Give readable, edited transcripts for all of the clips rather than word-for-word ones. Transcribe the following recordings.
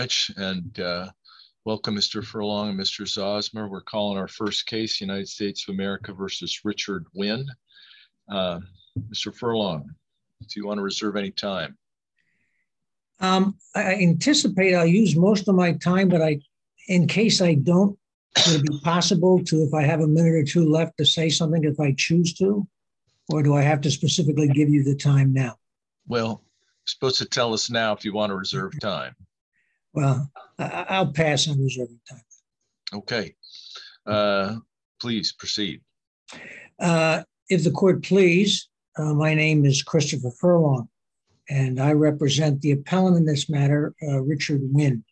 And welcome, Mr. Furlong and Mr. Zosmer. We're calling our first case, United States of America versus Richard Wynn. Mr. Furlong, do you want to reserve any time? I anticipate I'll use most of my time, but in case I don't, would it be possible to, if I have a minute or two left, to say something if I choose to? Or do I have to specifically give you the time now? Well, you're supposed to tell us now if you want to reserve time. Well, I'll pass on reserving time. Okay. Please proceed. If the court please, my name is Christopher Furlong, and I represent the appellant in this matter, Richard Wynn.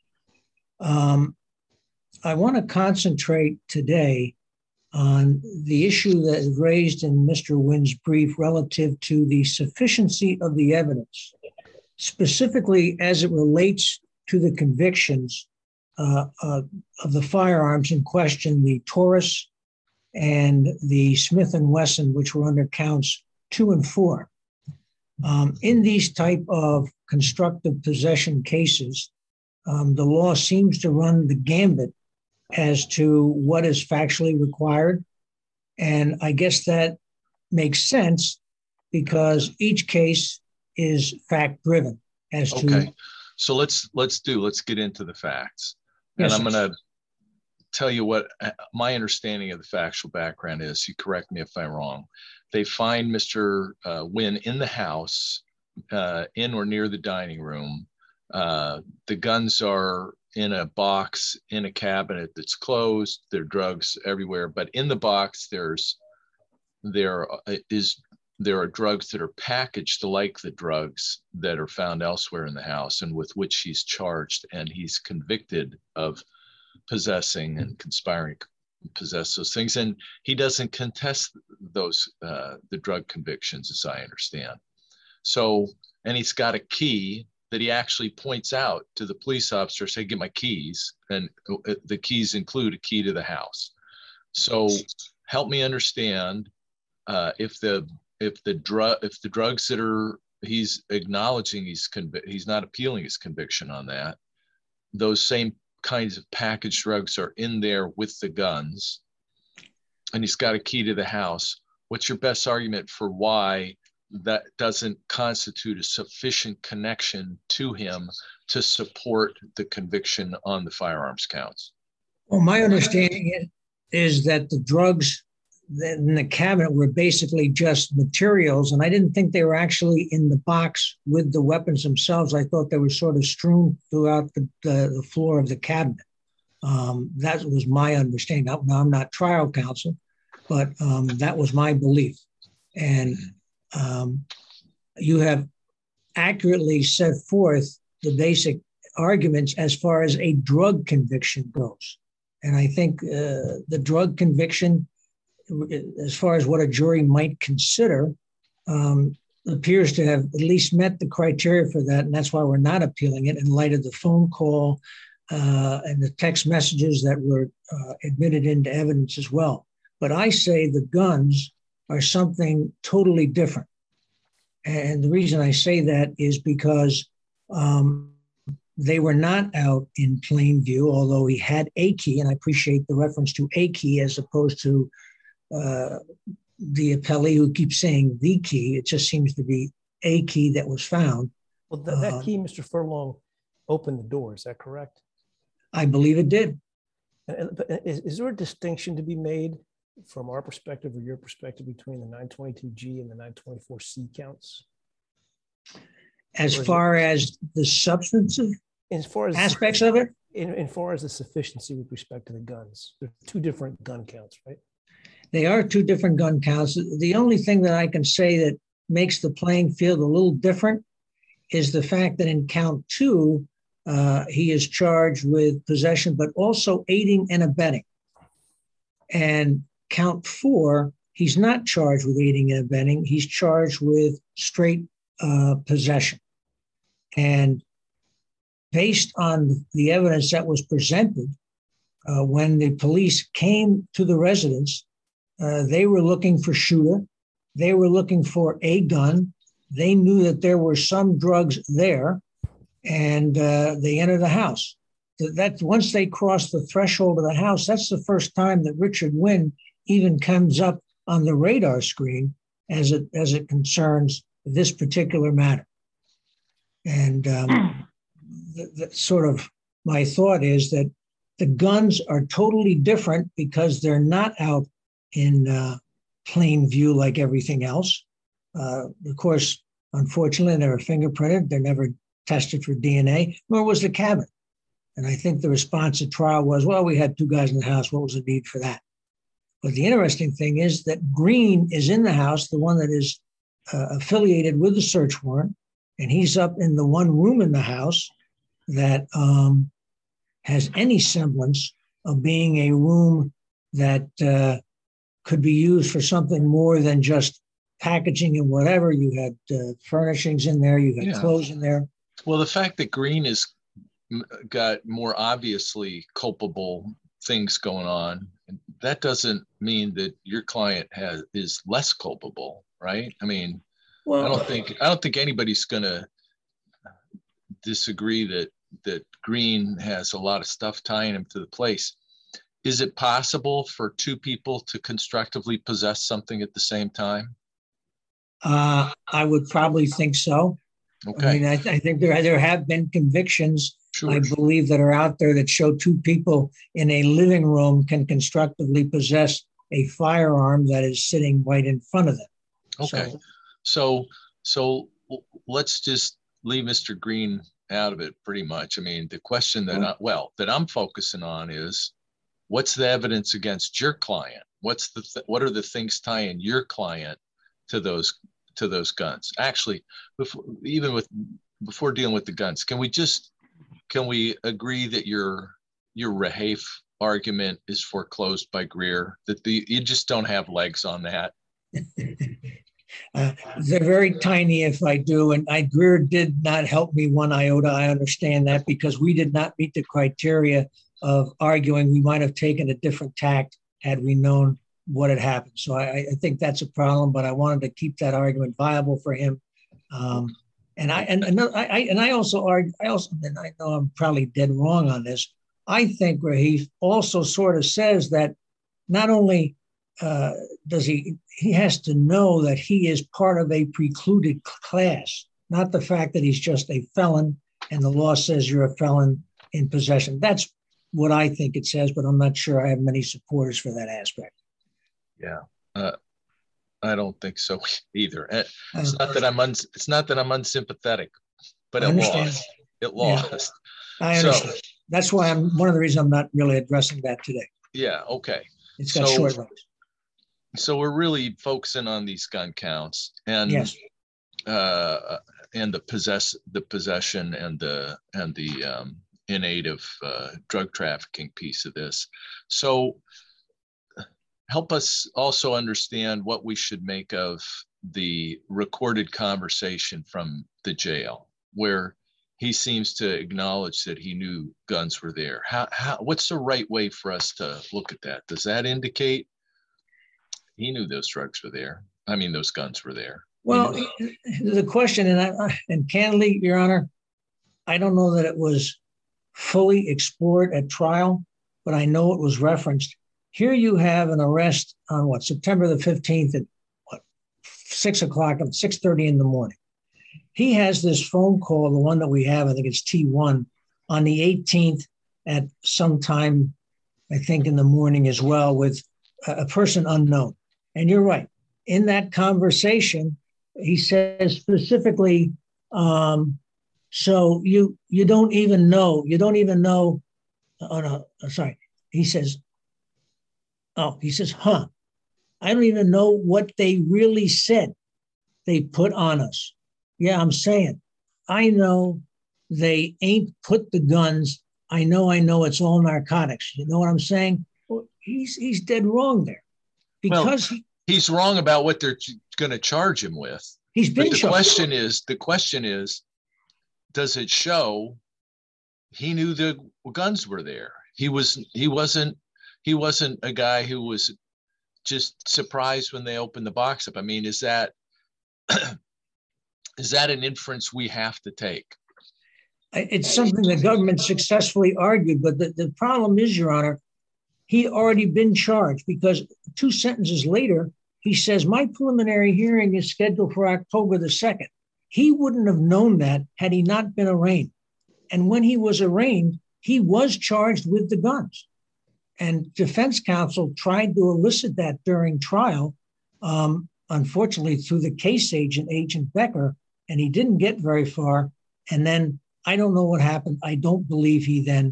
I want to concentrate today on the issue that is raised in Mr. Wynn's brief relative to the sufficiency of the evidence, specifically as it relates to the convictions of the firearms in question, the Taurus and the Smith & Wesson, which were under counts 2 and 4. In these type of constructive possession cases, the law seems to run the gambit as to what is factually required. And I guess that makes sense because each case is fact-driven as to... Okay, so let's get into the facts. Yes, and I'm going to tell you what my understanding of the factual background is. You correct me if I'm wrong. They find Mr. Wynn in the house, in or near the dining room. The guns are in a box in a cabinet that's closed. There are drugs everywhere, but in the box there are drugs that are packaged like the drugs that are found elsewhere in the house and with which he's charged, and he's convicted of possessing and conspiring to possess those things. And he doesn't contest those the drug convictions, as I understand. So, and he's got a key that he actually points out to the police officer, say, get my keys. And the keys include a key to the house. So help me understand if the drugs that are, he's acknowledging he's not appealing his conviction on that. Those same kinds of packaged drugs are in there with the guns, and he's got a key to the house. What's your best argument for why that doesn't constitute a sufficient connection to him to support the conviction on the firearms counts? Well, my understanding is that the drugs in the cabinet were basically just materials, and I didn't think they were actually in the box with the weapons themselves. I thought they were sort of strewn throughout the floor of the cabinet. That was my understanding. Now, I'm not trial counsel, but that was my belief. And you have accurately set forth the basic arguments as far as a drug conviction goes. And I think the drug conviction, as far as what a jury might consider, appears to have at least met the criteria for that. And that's why we're not appealing it in light of the phone call and the text messages that were admitted into evidence as well. But I say the guns are something totally different. And the reason I say that is because they were not out in plain view, although he had a key, and I appreciate the reference to a key as opposed to the appellee who keeps saying the key. It just seems to be a key that was found. Well, that key, Mr. Furlong, opened the door. Is that correct? I believe it did. Is there a distinction to be made from our perspective or your perspective between the 922G and the 924C counts? As far as the substantive aspects of it? In far as the sufficiency with respect to the guns. They're two different gun counts, right? They are two different gun counts. The only thing that I can say that makes the playing field a little different is the fact that in count 2, he is charged with possession, but also aiding and abetting. And count 4, he's not charged with aiding and abetting. He's charged with straight possession. And based on the evidence that was presented, when the police came to the residence, they were looking for shooter. They were looking for a gun. They knew that there were some drugs there, and they entered the house. that once they cross the threshold of the house, that's the first time that Richard Wynn even comes up on the radar screen as it concerns this particular matter. And sort of my thought is that the guns are totally different because they're not out in plain view like everything else. Of course, unfortunately, they were fingerprinted. They're never tested for DNA, nor was the cabinet. And I think the response at trial was, well, we had two guys in the house. What was the need for that? But the interesting thing is that Green is in the house, the one that is affiliated with the search warrant, and he's up in the one room in the house that has any semblance of being a room that could be used for something more than just packaging and whatever. You had furnishings in there, you had clothes in there. Well, the fact that Green has got more obviously culpable things going on, that doesn't mean that your client is less culpable, right? I mean, well, I don't think anybody's going to disagree that Green has a lot of stuff tying him to the place. Is it possible for two people to constructively possess something at the same time? I would probably think so. Okay. I mean, I think there have been convictions, sure, I believe, that are out there that show two people in a living room can constructively possess a firearm that is sitting right in front of them. Okay. So let's just leave Mr. Green out of it pretty much. I mean, the question that that I'm focusing on is, what's the evidence against your client? What are the things tying your client to those guns? Actually, before dealing with the guns, can we agree that your Rahafe argument is foreclosed by Greer, that you just don't have legs on that? They're very tiny if I do, and Greer did not help me one iota. I understand that, because we did not meet the criteria of arguing. We might have taken a different tact had we known what had happened. So I think that's a problem, but I wanted to keep that argument viable for him. And I also argue, and I know I'm probably dead wrong on this, I think Rahafe also sort of says that not only does he has to know that he is part of a precluded class, not the fact that he's just a felon and the law says you're a felon in possession. That's what I think it says, but I'm not sure I have many supporters for that aspect. Yeah, I don't think so either. It's not that I'm unsympathetic, but it lost. It lost. Yeah, I understand. So, that's why one of the reasons I'm not really addressing that today. Yeah. Okay. It's got short legs. So we're really focusing on these gun counts and yes, and the possession and the innate of drug trafficking piece of this. So help us also understand what we should make of the recorded conversation from the jail, where he seems to acknowledge that he knew guns were there. What's the right way for us to look at that? Does that indicate he knew those drugs were there? I mean, those guns were there. Well, the question, and candidly, Your Honor, I don't know that it was fully explored at trial, but I know it was referenced. Here you have an arrest on September the 15th at 6:30 in the morning. He has this phone call, the one that we have, I think it's T1, on the 18th at some time, I think in the morning as well, with a person unknown. And you're right. In that conversation, he says specifically, so you don't even know, oh no, sorry. He says, I don't even know what they really said they put on us. Yeah, I'm saying, I know they ain't put the guns. I know it's all narcotics. You know what I'm saying? Well, he's dead wrong there. Because he's wrong about what they're going to charge him with. He's been charged. The question is, does it show he knew the guns were there? He wasn't a guy who was just surprised when they opened the box up. I mean, is that an inference we have to take? It's something the government successfully argued, but the problem is, Your Honor, he'd already been charged because 2 sentences later, he says, my preliminary hearing is scheduled for October the 2nd. He wouldn't have known that had he not been arraigned. And when he was arraigned, he was charged with the guns. And defense counsel tried to elicit that during trial, unfortunately, through the case agent, Agent Becker, and he didn't get very far. And then I don't know what happened. I don't believe he then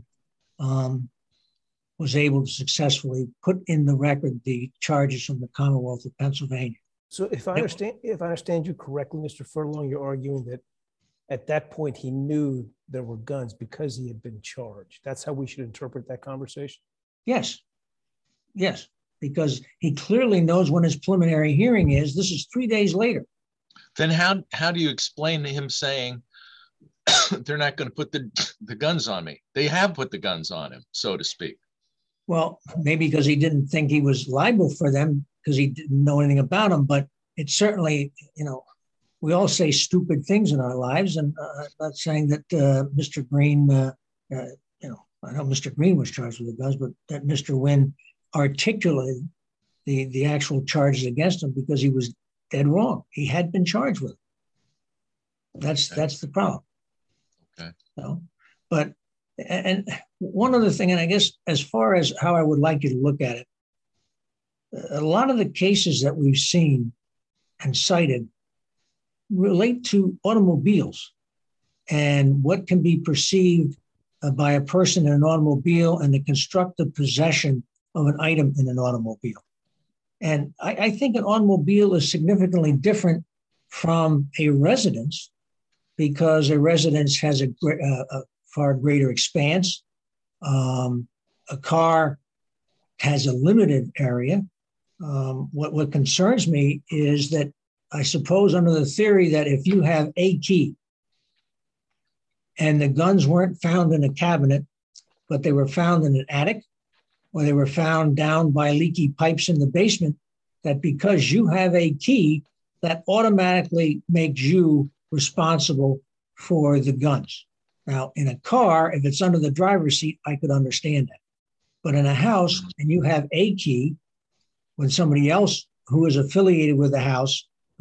was able to successfully put in the record the charges from the Commonwealth of Pennsylvania. So if I understand you correctly, Mr. Furlong, you're arguing that at that point he knew there were guns because he had been charged. That's how we should interpret that conversation? Yes. Yes, because he clearly knows when his preliminary hearing is. This is 3 days later. Then how do you explain to him saying they're not going to put the guns on me? They have put the guns on him, so to speak. Well, maybe because he didn't think he was liable for them because he didn't know anything about them. But it's certainly, we all say stupid things in our lives. And I'm not saying that Mr. Green, I know Mr. Green was charged with the guns, but that Mr. Wynn articulated the actual charges against him because he was dead wrong. He had been charged with it. That's the problem. Okay. But and one other thing, and I guess as far as how I would like you to look at it, a lot of the cases that we've seen and cited relate to automobiles and what can be perceived by a person in an automobile and the constructive possession of an item in an automobile. And I think an automobile is significantly different from a residence because a residence has a far greater expanse. A car has a limited area. What concerns me is that I suppose under the theory that if you have a key and the guns weren't found in a cabinet, but they were found in an attic or they were found down by leaky pipes in the basement, that because you have a key, that automatically makes you responsible for the guns. Now, in a car, if it's under the driver's seat, I could understand that. But in a house, and you have a key, when somebody else who is affiliated with the house,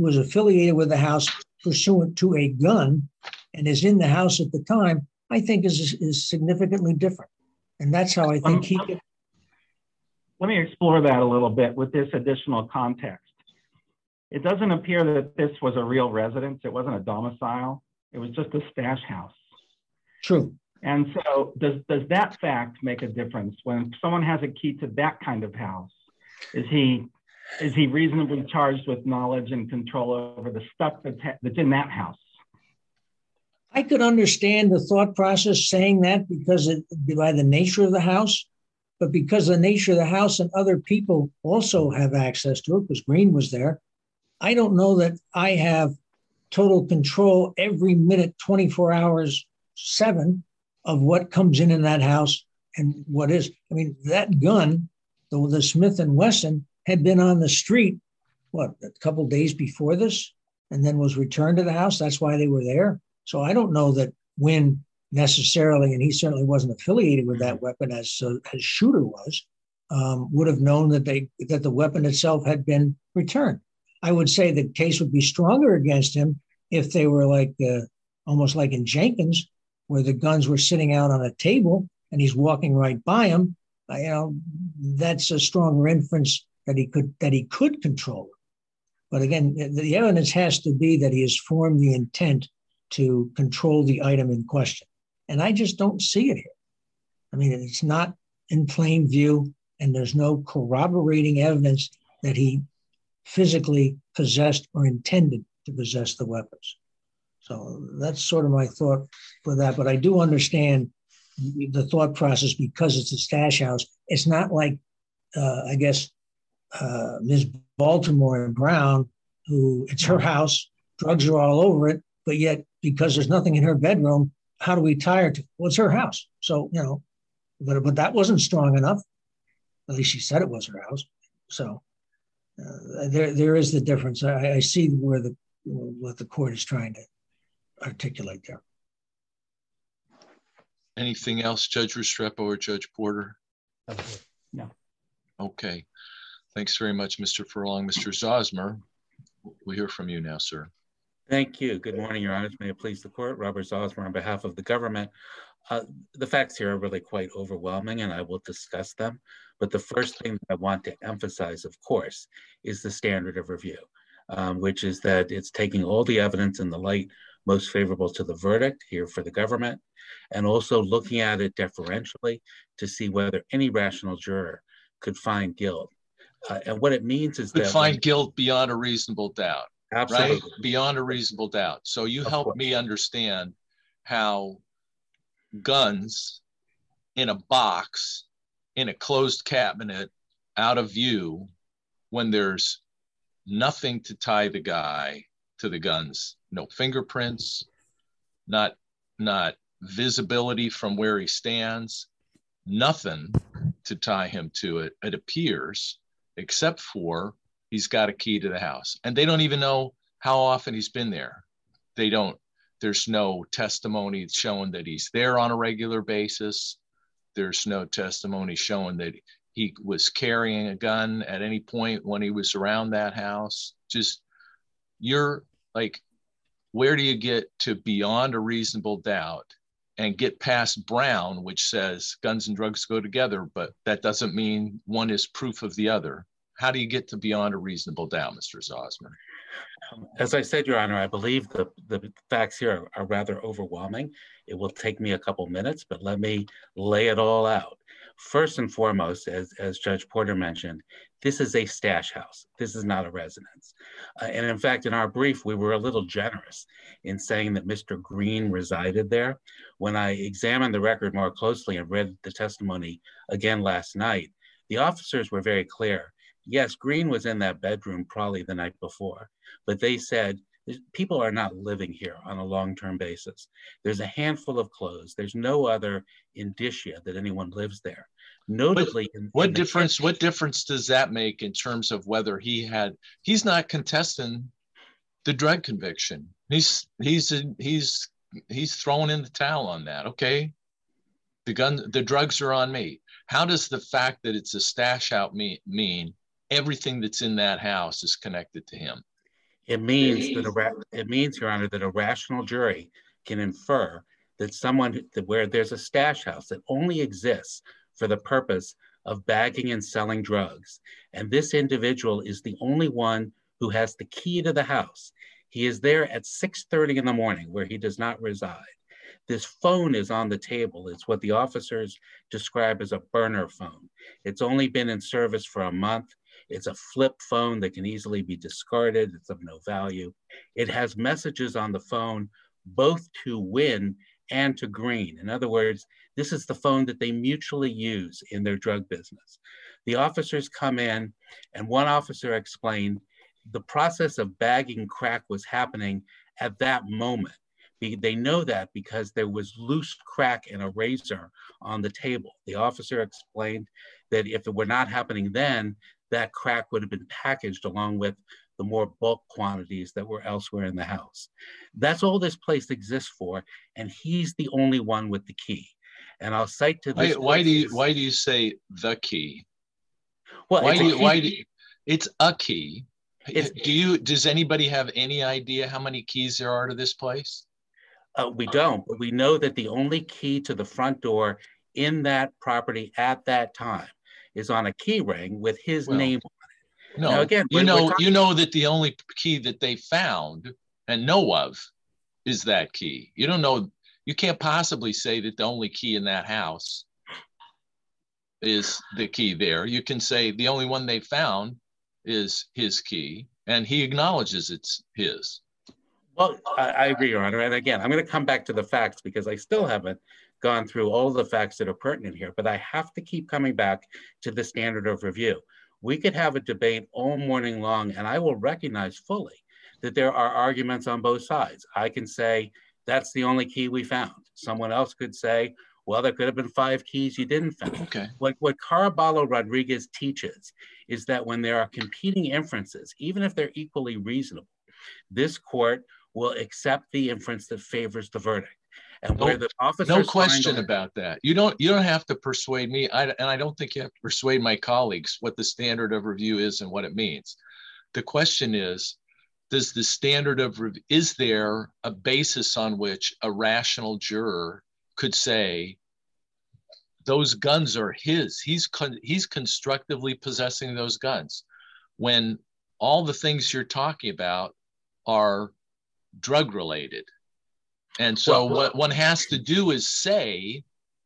pursuant to a gun and is in the house at the time, I think is significantly different. And that's how I think he could. Let me explore that a little bit with this additional context. It doesn't appear that this was a real residence. It wasn't a domicile. It was just a stash house. True. And so does that fact make a difference when someone has a key to that kind of house? Is he reasonably charged with knowledge and control over the stuff that's in that house? I could understand the thought process saying that because by the nature of the house, but because the nature of the house and other people also have access to it, because Green was there, I don't know that I have total control every minute, 24 hours, 7 of what comes in that house and what is. I mean, that gun, the Smith & Wesson, had been on the street, a couple of days before this, and then was returned to the house. That's why they were there. So I don't know that Wynn necessarily, and he certainly wasn't affiliated with that weapon as Shooter was, would have known that the weapon itself had been returned. I would say the case would be stronger against him if they were almost like in Jenkins, where the guns were sitting out on a table and he's walking right by him. That's a stronger inference that he could control it. But again, the evidence has to be that he has formed the intent to control the item in question. And I just don't see it here. I mean, it's not in plain view, and there's no corroborating evidence that he physically possessed or intended to possess the weapons. So that's sort of my thought for that. But I do understand the thought process because it's a stash house. It's not like, Ms. Baltimore and Brown, who it's her house, drugs are all over it, but yet because there's nothing in her bedroom, how do we tie her to? Well, it's her house. So, but that wasn't strong enough. At least she said it was her house. So there is the difference. I see what the court is trying to articulate there. Anything else, Judge Restrepo or Judge Porter? No. Okay. Thanks very much, Mr. Furlong. Mr. Zosmer, we'll hear from you now, sir. Thank you. Good morning, Your Honors. May it please the court. Robert Zosmer on behalf of the government. The facts here are really quite overwhelming, and I will discuss them. But the first thing that I want to emphasize, of course, is the standard of review, which is that it's taking all the evidence in the light most favorable to the verdict here for the government, and also looking at it deferentially to see whether any rational juror could find guilt. And what it means is that— find guilt beyond a reasonable doubt. Absolutely. Right? Beyond a reasonable doubt. So you help me understand how guns in a box, in a closed cabinet, out of view, when there's nothing to tie the guy to the guns, no fingerprints, not visibility from where he stands, nothing to tie him to it, it appears, except for he's got a key to the house. And they don't even know how often he's been there. There's no testimony showing that he's there on a regular basis. There's no testimony showing that he was carrying a gun at any point when he was around that house. Just, you're like, where do you get to beyond a reasonable doubt and get past Brown, which says guns and drugs go together, but that doesn't mean one is proof of the other? How do you get to beyond a reasonable doubt, Mr. Zosmer? As I said, Your Honor, I believe the facts here are rather overwhelming. It will take me a couple minutes, but let me lay it all out. First and foremost, as Judge Porter mentioned, this is a stash house. This is not a residence. And in fact, in our brief, we were a little generous in saying that Mr. Green resided there. When I examined the record more closely and read the testimony again last night, the officers were very clear. Yes, Green was in that bedroom probably the night before, but they said people are not living here on a long-term basis. There's a handful of clothes. There's no other indicia that anyone lives there. Notably, what difference does that make in terms of whether he's not contesting the drug conviction? He's throwing in the towel on that. Okay, the drugs are on me. How does the fact that it's a stash out mean everything that's in that house is connected to him? It means, Your Honor, that a rational jury can infer that where there's a stash house that only exists for the purpose of bagging and selling drugs, and this individual is the only one who has the key to the house. He is there at 6:30 in the morning where he does not reside. This phone is on the table. It's what the officers describe as a burner phone. It's only been in service for a month. It's a flip phone that can easily be discarded. It's of no value. It has messages on the phone, both to Wynn and to Green. In other words, this is the phone that they mutually use in their drug business. The officers come in, and one officer explained the process of bagging crack was happening at that moment. They know that because there was loose crack and a razor on the table. The officer explained that if it were not happening then, that crack would have been packaged along with the more bulk quantities that were elsewhere in the house. That's all this place exists for, and he's the only one with the key. And I'll cite to this. Why do you say the key? Well, it's a key. Does anybody have any idea how many keys there are to this place? We don't, but we know that the only key to the front door in that property at that time is on a key ring with his name on it. No, now, again, you know that the only key that they found and know of is that key. You don't know. You can't possibly say that the only key in that house is the key there. You can say the only one they found is his key, and he acknowledges it's his. Well, I agree, Your Honor. And again, I'm going to come back to the facts because I still haven't gone through all the facts that are pertinent here, but I have to keep coming back to the standard of review. We could have a debate all morning long, and I will recognize fully that there are arguments on both sides. I can say, that's the only key we found. Someone else could say, well, there could have been 5 keys you didn't find. Okay. What Caraballo Rodriguez teaches is that when there are competing inferences, even if they're equally reasonable, this court will accept the inference that favors the verdict. And where the officers no question about that. You don't have to persuade me. And I don't think you have to persuade my colleagues what the standard of review is and what it means. The question is, does the standard of review, is there a basis on which a rational juror could say those guns are his? He's constructively possessing those guns when all the things you're talking about are drug related. And so what one has to do is say,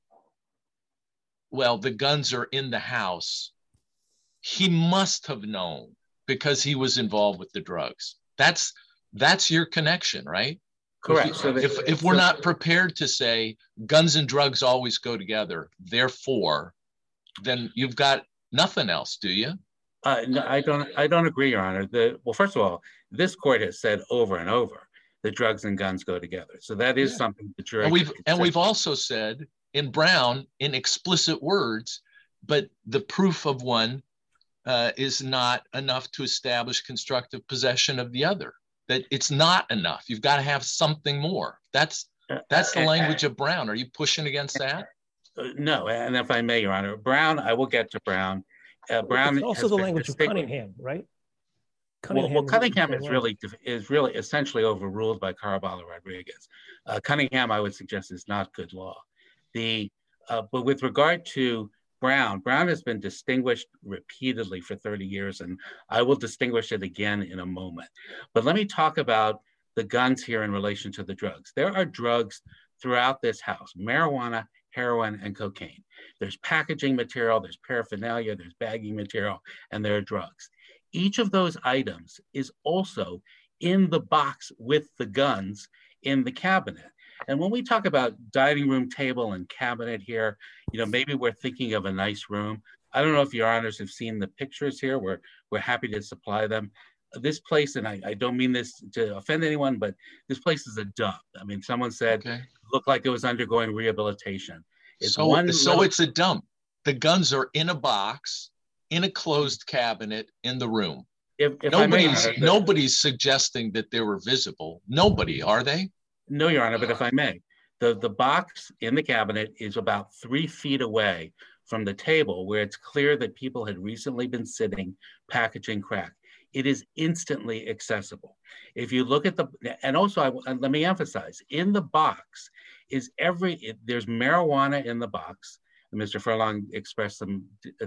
well, the guns are in the house. He must have known because he was involved with the drugs. That's your connection, right? Correct. If we're not prepared to say guns and drugs always go together, therefore, then you've got nothing else, do you? No, I don't agree, Your Honor. Well, first of all, this court has said over and over that drugs and guns go together. So that is something the jury. And we've also said in Brown in explicit words, but the proof of one is not enough to establish constructive possession of the other. That it's not enough. You've got to have something more. That's the language of Brown. Are you pushing against that? No, and if I may, Your Honor, Brown, I will get to Brown. Brown it's also the language of Cunningham, right? Cunningham is really essentially overruled by Caraballo Rodriguez. Cunningham, I would suggest, is not good law. But with regard to Brown has been distinguished repeatedly for 30 years, and I will distinguish it again in a moment. But let me talk about the guns here in relation to the drugs. There are drugs throughout this house: marijuana, heroin, and cocaine. There's packaging material, there's paraphernalia, there's bagging material, and there are drugs. Each of those items is also in the box with the guns in the cabinet. And when we talk about dining room table and cabinet here, maybe we're thinking of a nice room. I don't know if Your Honors have seen the pictures here. We're happy to supply them. This place, and I don't mean this to offend anyone, but this place is a dump. I mean, someone said it looked like it was undergoing rehabilitation. So it's a dump. The guns are in a box, in a closed cabinet in the room. Nobody's suggesting that they were visible. Nobody, are they? No, Your Honor, but if I may, the box in the cabinet is about 3 feet away from the table where it's clear that people had recently been sitting packaging crack. It is instantly accessible. If you look at and also let me emphasize, in the box is there's marijuana in the box. Mr. Furlong expressed some,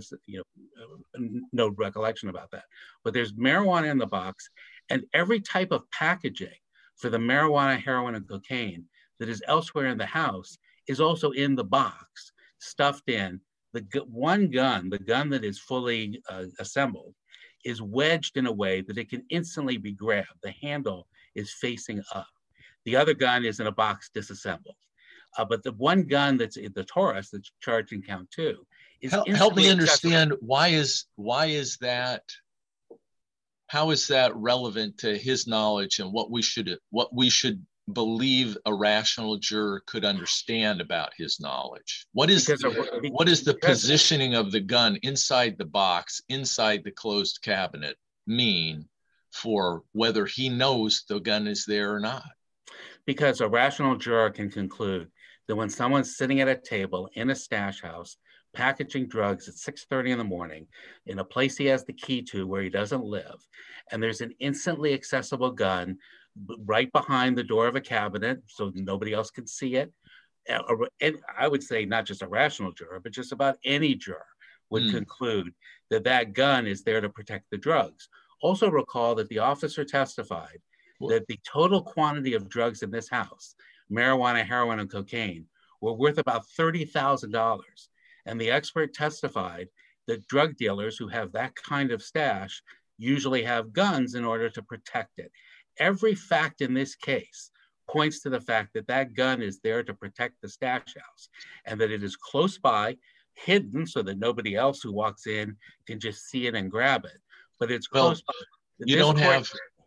no recollection about that, but there's marijuana in the box, and every type of packaging for the marijuana, heroin, and cocaine that is elsewhere in the house is also in the box, stuffed in. The one gun, the gun that is fully assembled, is wedged in a way that it can instantly be grabbed. The handle is facing up. The other gun is in a box disassembled. But the one gun that's in the Taurus that's charged in count 2 is help me understand why is that? How is that relevant to his knowledge and what we should believe a rational juror could understand about his knowledge? What is the positioning of the gun inside the box, inside the closed cabinet, mean for whether he knows the gun is there or not? Because a rational juror can conclude that when someone's sitting at a table in a stash house packaging drugs at 6:30 in the morning in a place he has the key to where he doesn't live, and there's an instantly accessible gun right behind the door of a cabinet so nobody else can see it, and I would say not just a rational juror, but just about any juror would conclude that that gun is there to protect the drugs. Also recall that the officer testified that the total quantity of drugs in this house, marijuana, heroin, and cocaine, were worth about $30,000. And the expert testified that drug dealers who have that kind of stash usually have guns in order to protect it. Every fact in this case points to the fact that that gun is there to protect the stash house and that it is close by, hidden so that nobody else who walks in can just see it and grab it. But it's close by.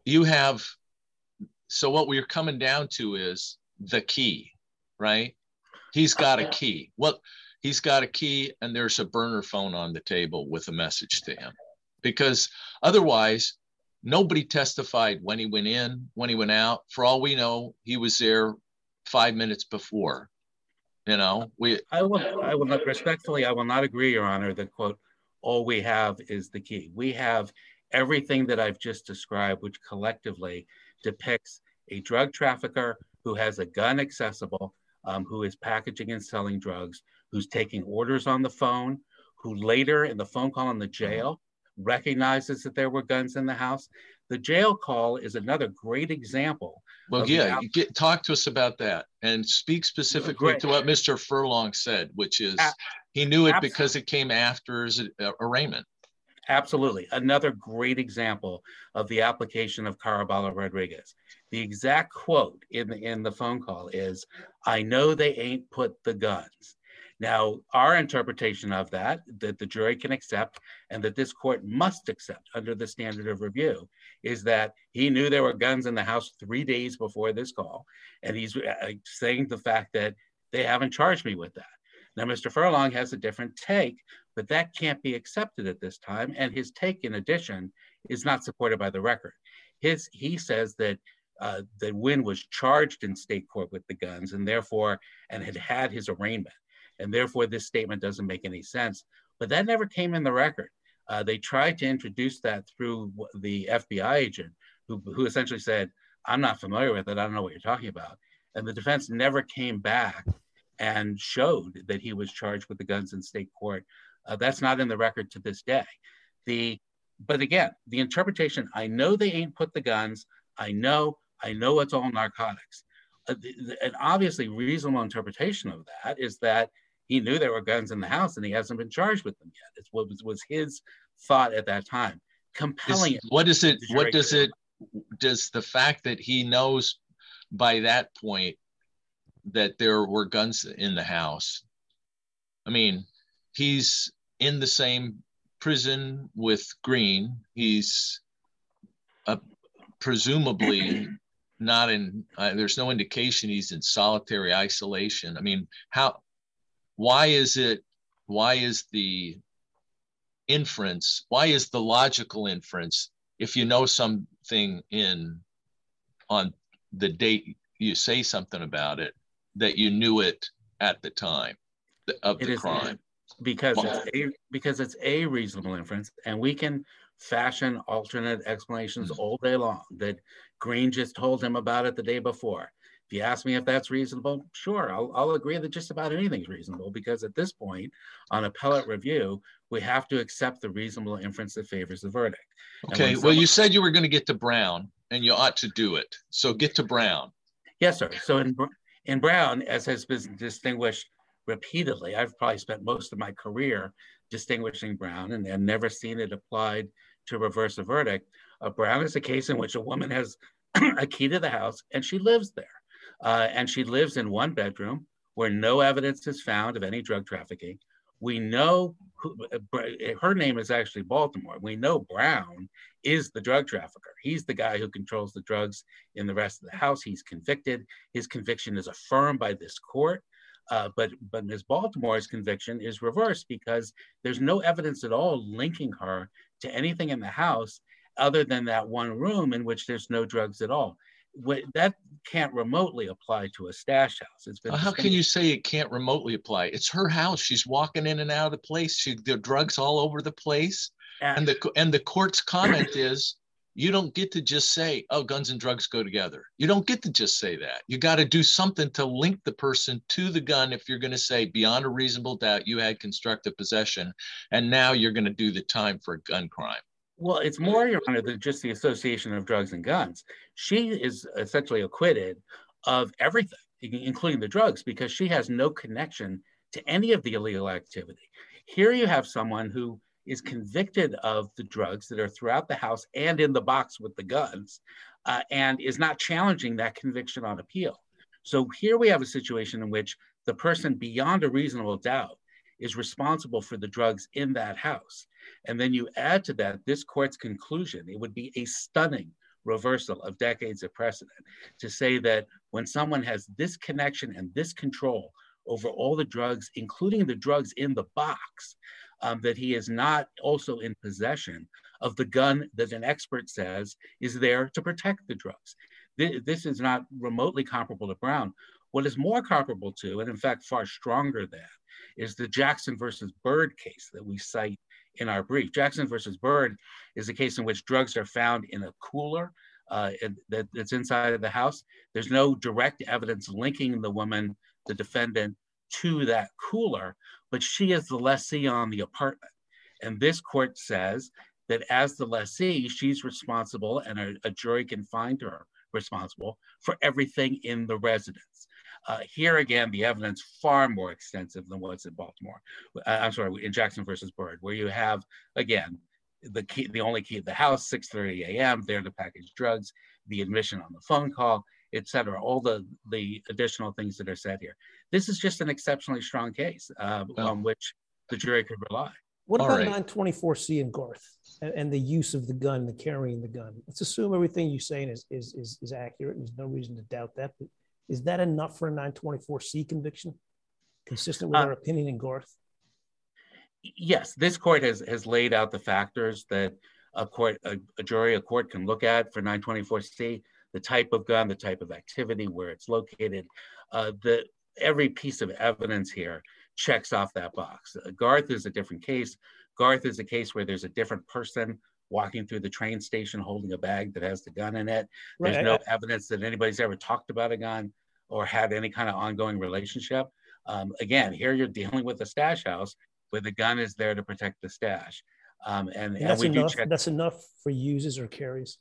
So what we're coming down to is the key, right? He's got a key. Well, he's got a key and there's a burner phone on the table with a message to him, because otherwise nobody testified when he went in, when he went out. For all we know, he was there 5 minutes before. You know, I will not respectfully, I will not agree, Your Honor, that quote, all we have is the key. We have everything that I've just described, which collectively depicts a drug trafficker who has a gun accessible, who is packaging and selling drugs, who's taking orders on the phone, who later in the phone call in the jail recognizes that there were guns in the house. The jail call is another great example. well, yeah, talk to us about that and speak specifically to what Mr. Furlong said, which is he knew it because it came after his arraignment. Absolutely. Another great example of the application of Caraballo Rodriguez. The exact quote in the phone call is, "I know they ain't put the guns." Now, our interpretation of that the jury can accept and that this court must accept under the standard of review is that he knew there were guns in the house 3 days before this call. And he's saying the fact that they haven't charged me with that. Now, Mr. Furlong has a different take, but that can't be accepted at this time. And his take, in addition, is not supported by the record. He says that Wynn was charged in state court with the guns and therefore, and had his arraignment. And therefore, this statement doesn't make any sense. But that never came in the record. They tried to introduce that through the FBI agent who essentially said, "I'm not familiar with it. I don't know what you're talking about." And the defense never came back and showed that he was charged with the guns in state court. That's not in the record to this day. But again, the interpretation, I know they ain't put the guns. I know it's all narcotics. An obviously reasonable interpretation of that is that he knew there were guns in the house and he hasn't been charged with them yet. It's what was his thought at that time. Compelling. Does the fact that he knows by that point that there were guns in the house, I mean, he's in the same prison with Green. He's presumably not in, there's no indication he's in solitary isolation. I mean, why is the logical inference, if you know something on the date you say something about it, that you knew it at the time of the crime? Because it's a reasonable inference, and we can fashion alternate explanations all day long that Green just told him about it the day before. If you ask me if that's reasonable, sure, I'll agree that just about anything's reasonable, because at this point on appellate review, we have to accept the reasonable inference that favors the verdict. Okay, well, you said you were going to get to Brown, and you ought to do it. So get to Brown. Yes, sir. So in Brown, as has been distinguished repeatedly, I've probably spent most of my career distinguishing Brown and never seen it applied to reverse a verdict. Brown is a case in which a woman has a key to the house and she lives there. And she lives in one bedroom where no evidence is found of any drug trafficking. We know her name is actually Baltimore. We know Brown is the drug trafficker. He's the guy who controls the drugs in the rest of the house. He's convicted. His conviction is affirmed by this court. But Ms. Baltimore's conviction is reversed because there's no evidence at all linking her to anything in the house other than that one room in which there's no drugs at all. That can't remotely apply to a stash house. It's been how can you say it can't remotely apply? It's her house. She's walking in and out of the place. There are drugs all over the place. And the court's comment is, you don't get to just say, oh, guns and drugs go together. You don't get to just say that. You got to do something to link the person to the gun if you're going to say beyond a reasonable doubt you had constructive possession, and now you're going to do the time for a gun crime. Well, it's more, Your Honor, than just the association of drugs and guns. She is essentially acquitted of everything, including the drugs, because she has no connection to any of the illegal activity. Here you have someone who is convicted of the drugs that are throughout the house and in the box with the guns, and is not challenging that conviction on appeal. So here we have a situation in which the person beyond a reasonable doubt is responsible for the drugs in that house. And then you add to that this court's conclusion. It would be a stunning reversal of decades of precedent to say that when someone has this connection and this control over all the drugs, including the drugs in the box, that he is not also in possession of the gun that an expert says is there to protect the drugs. This is not remotely comparable to Brown. What is more comparable to, and in fact far stronger than, is the Jackson versus Byrd case that we cite in our brief. Jackson versus Byrd is a case in which drugs are found in a cooler that's inside of the house. There's no direct evidence linking the woman, the defendant, to that cooler, but she is the lessee on the apartment. And this court says that as the lessee, she's responsible, and a jury can find her responsible for everything in the residence. Here again, the evidence far more extensive than what's in Baltimore. I'm sorry, in Jackson versus Byrd, where you have, again, the only key of the house, 6:30 a.m., there to package drugs, the admission on the phone call, et cetera, all the additional things that are said here. This is just an exceptionally strong case on which the jury could rely. What about 924C in Garth and the use of the gun, the carrying the gun? Let's assume everything you're saying is accurate. There's no reason to doubt that. But is that enough for a 924C conviction, consistent with our opinion in Garth? Yes, this court has laid out the factors that a court can look at for 924C, the type of gun, the type of activity, where it's located. Every piece of evidence here checks off that box. Garth is a different case. Garth is a case where there's a different person walking through the train station holding a bag that has the gun in it. There's no evidence that anybody's ever talked about a gun or had any kind of ongoing relationship. Again, here you're dealing with a stash house where the gun is there to protect the stash. And that's we enough. do check. That's enough for uses or carries.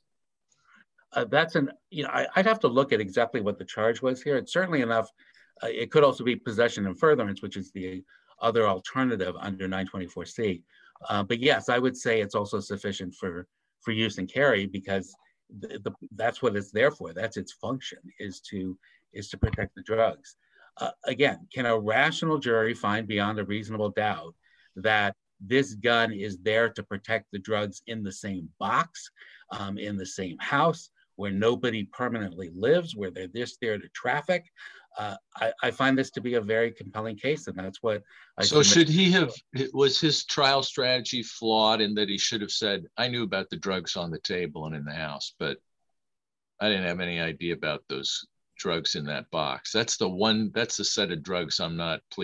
I'd have to look at exactly what the charge was here. It's certainly enough. It could also be possession and furtherance, which is the other alternative under 924C. But yes, I would say it's also sufficient for use and carry, because that's what it's there for. That's its function, is to protect the drugs. Again, can a rational jury find beyond a reasonable doubt that this gun is there to protect the drugs in the same box, in the same house, where nobody permanently lives, where they're just there to traffic? I find this to be a very compelling case, and that's what I. So was his trial strategy flawed in that he should have said, I knew about the drugs on the table and in the house, but I didn't have any idea about those drugs in that box? That's the set of drugs is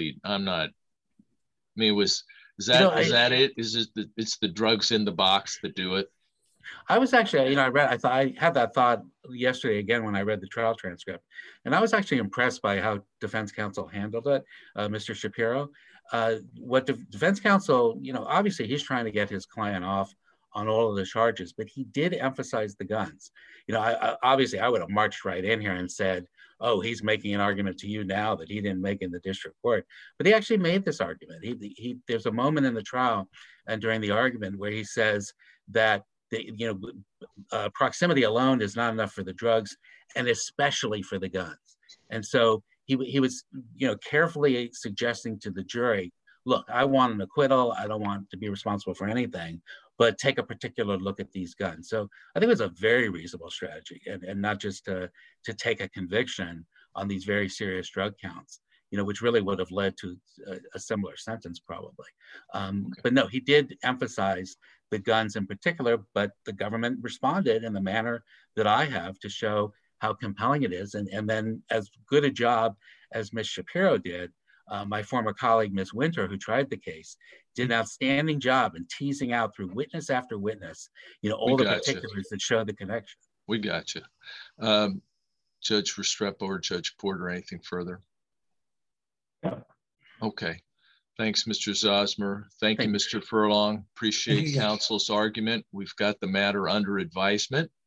that it? It's the drugs in the box that do it? I was actually, I had that thought yesterday again when I read the trial transcript, and I was actually impressed by how defense counsel handled it, Mr. Shapiro. What defense counsel, obviously he's trying to get his client off on all of the charges, but he did emphasize the guns. Obviously I would have marched right in here and said, oh, he's making an argument to you now that he didn't make in the district court. But he actually made this argument. There's a moment in the trial and during the argument where he says that proximity alone is not enough for the drugs, and especially for the guns. And so he was, carefully suggesting to the jury, look, I want an acquittal. I don't want to be responsible for anything, but take a particular look at these guns. So I think it was a very reasonable strategy, and not just to take a conviction on these very serious drug counts, which really would have led to a similar sentence probably. But no, he did emphasize the guns in particular, but the government responded in the manner that I have to show how compelling it is. And then as good a job as Ms. Shapiro did, my former colleague, Ms. Winter, who tried the case, did an outstanding job in teasing out through witness after witness, all the particulars that show the connection. We got you. Judge Restrepo or Judge Porter, anything further? Yeah. Okay. Thanks, Mr. Zosmer. Thank you, Mr. Furlong. Appreciate counsel's argument. We've got the matter under advisement.